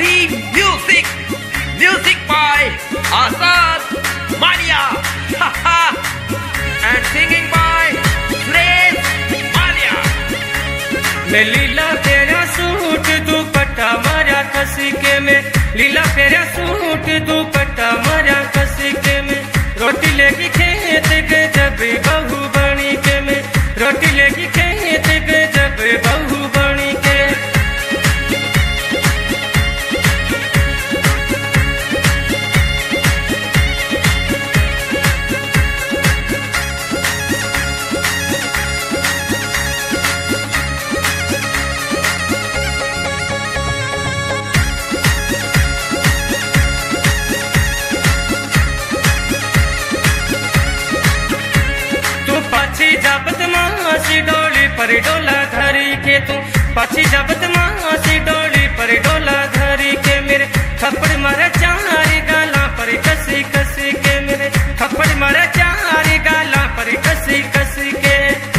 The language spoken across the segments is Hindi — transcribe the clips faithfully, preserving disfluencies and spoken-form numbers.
Bhojpuri music, music by Azad Mania, and singing by Slaves Mania. मैं लीला तेरा सूट दुपट्टा मारा कसी के में, लीला तेरा सूट दुपट्टा मारा कसी के में, रोटी लेगी खेत के जब बहू बनी के में, रोटी लेगी खेत के जब बहू बनी के। जबत मासी डोली पर डोला धरी के तू पाछी जबत मासी डोली पर डोला धरी के मेरे थप्पड़ मारा चारी गाला पर कसी कसी के मेरे थप्पड़ मारा चारी गाला पर कसी कसी के।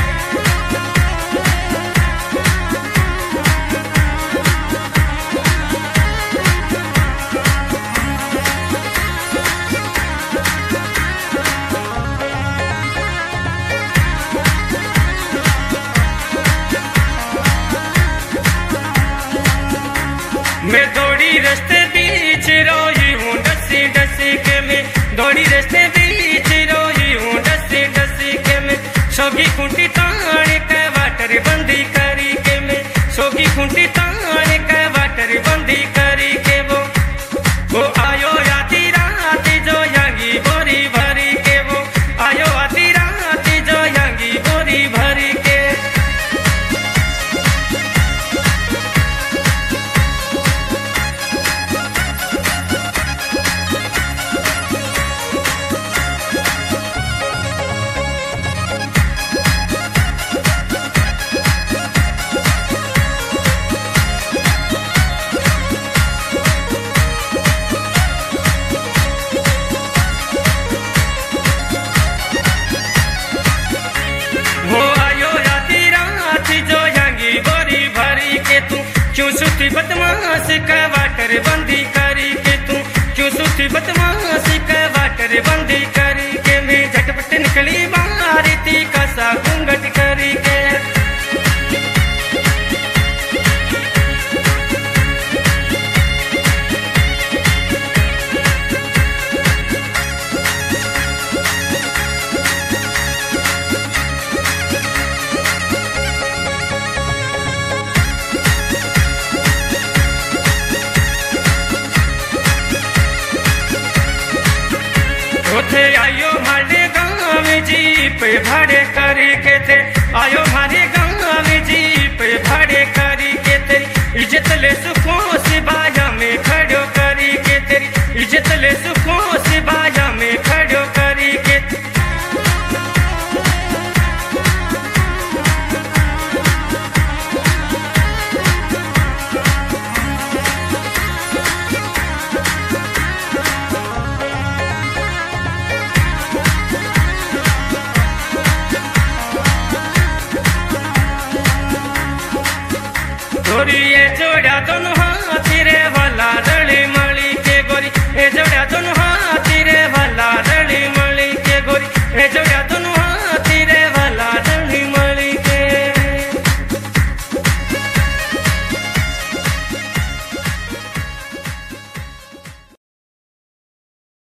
मैं दौड़ी रस्ते बीच रोई हूँ डसी डसी के में, दौड़ी रस्ते बीच रोई हूँ डसी डसी के में, सोगी खूंटी ताने का वाटर बंदी करी के में, सोगी खूंटी ताने का वाटर बंदी करी के वो वो आयो आती राती जो यांगी बोरी भरी के, वो आयो आती राती जो यांगी बोरी भरी के। क्यों सुती बदमाश का वाटर बंदी करी के तू, क्यों सुती बदमाश का वाटर बंदी करी के, मैं झटपट निकली बाहर थी कसा घूंघट करी के। उठे आयो मारे गाँव जीप भाड़े करी के थे, आयो मारे गाँव जीप भाड़े करी के थे, इज्जत ले सुख